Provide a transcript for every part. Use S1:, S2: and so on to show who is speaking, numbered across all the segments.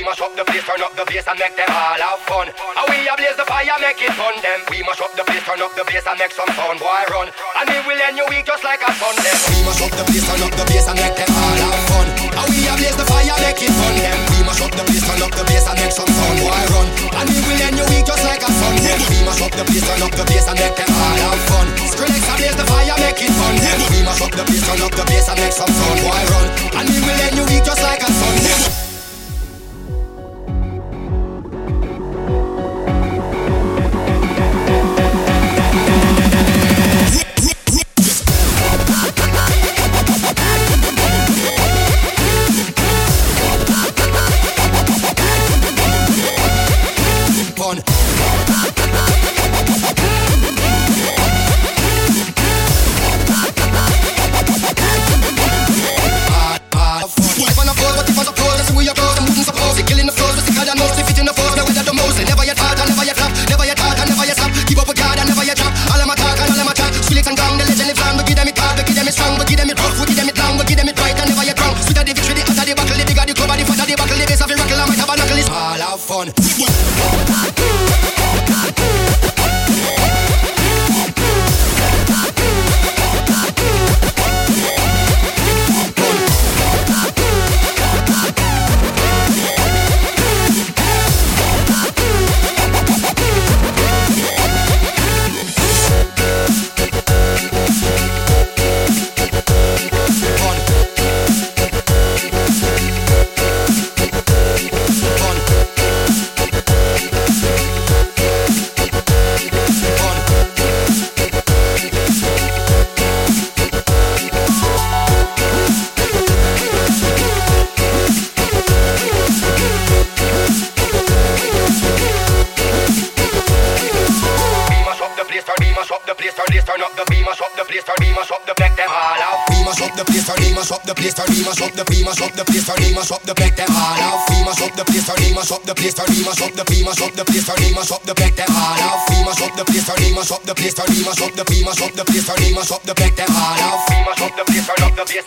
S1: mash up the place, turn up the bass and make them all have fun. And we ablaze the fire, make it fun them. We mash up the place, turn up the bass and make some sound, boy run. And we will end your week just like a Sunday. We mash up the place, turn up the bass and make them all have fun. And we ablaze the fire, make it fun them. We mash up the place, turn up the bass and make some sound, boy run. And we will end your week just like a Sunday. We mash up the place, turn up the bass and make them all have fun. Skrillex ablaze the fire, make it fun them. We mash up the place, turn up the bass and make some sound, boy run. And we will end your week just like a Sunday.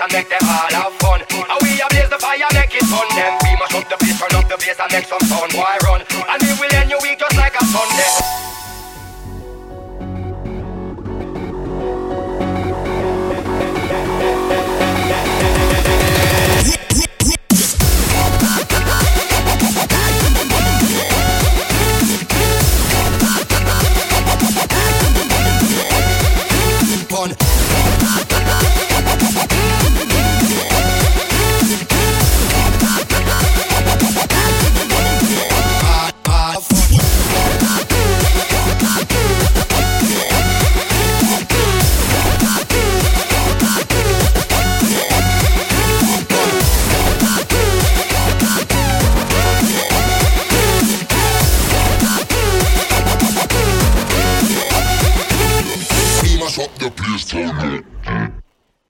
S1: Make some sound, boy.